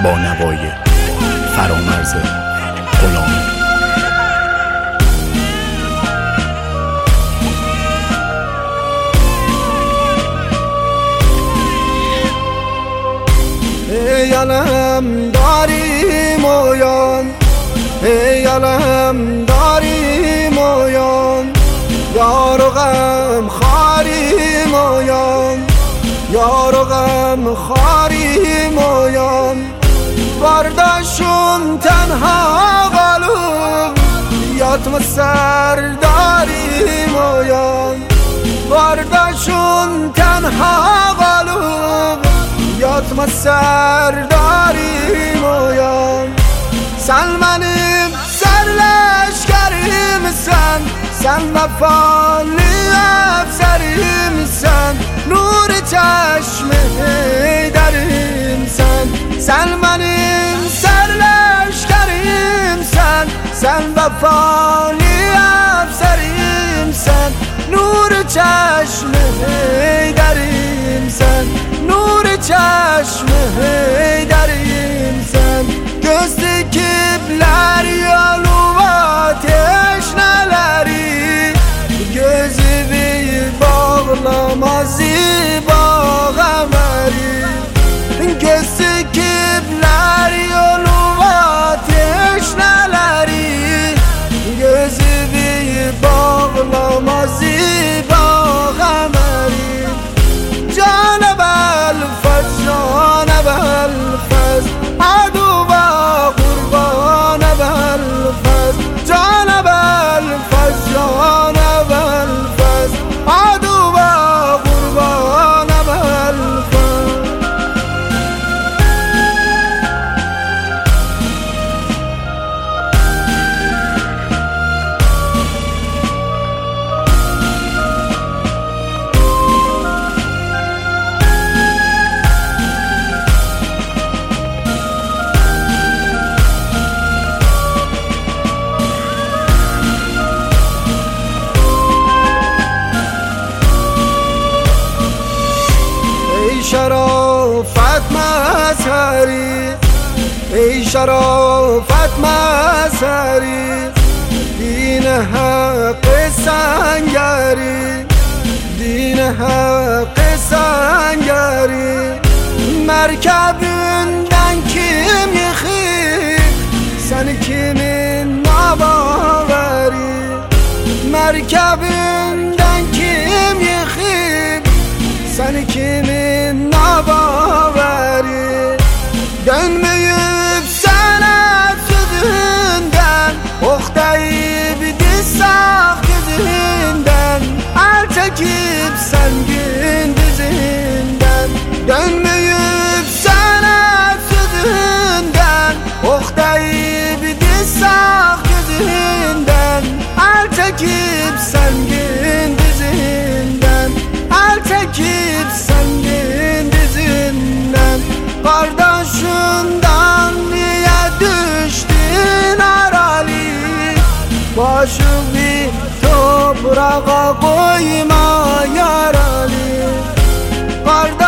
با نوای فرامرز غلامی. ای علم داری مویان، ای علم داری مویان، یار و غم خاری مویان، یار و غم خاری مویان. برداشون تنها قلوب یاتم سرداری مویان، برداشون تنها قلوب یاتم سرداری مویان. سن منیم سرلشکریم سن، سن وفالی افسریم سن، نور چشم حیدریم سن. سن منیم سرلشکریم سن، سن وفالی افسریم سن، نور چشم حیدریم سن، نور چشم حیدریم سن. Gözde kibler yolu ateş neleri, gözü bir bağlamaz ziba gameri. Gözde kibler yolu ateş neleri, gözü bir bağlamaz ziba gameri. Canı bel fez, canı bel fez, adu قربان بالفز، جان بالفز، جان بالفز، عدو قربان بالفز. شرافت مظهری، ای شرافت مظهری، دین حق سنگری، دین حق سنگری. مرکبünden kim yıkıp seni kimin nabaveri, merkebünden kim yıkıp seni kimin nabaveri. Dönmeyip sana sözünden, ok deyip dizsak yüzünden, el çekip sen gündüzünden. Dönmeyip sana sözünden, ok deyip dizsak yüzünden, el çekip sen gündüzünden, el çekip sen gündüzünden. Kardeşinden niye düştün arali, başı bir toprağa koyma yaralı.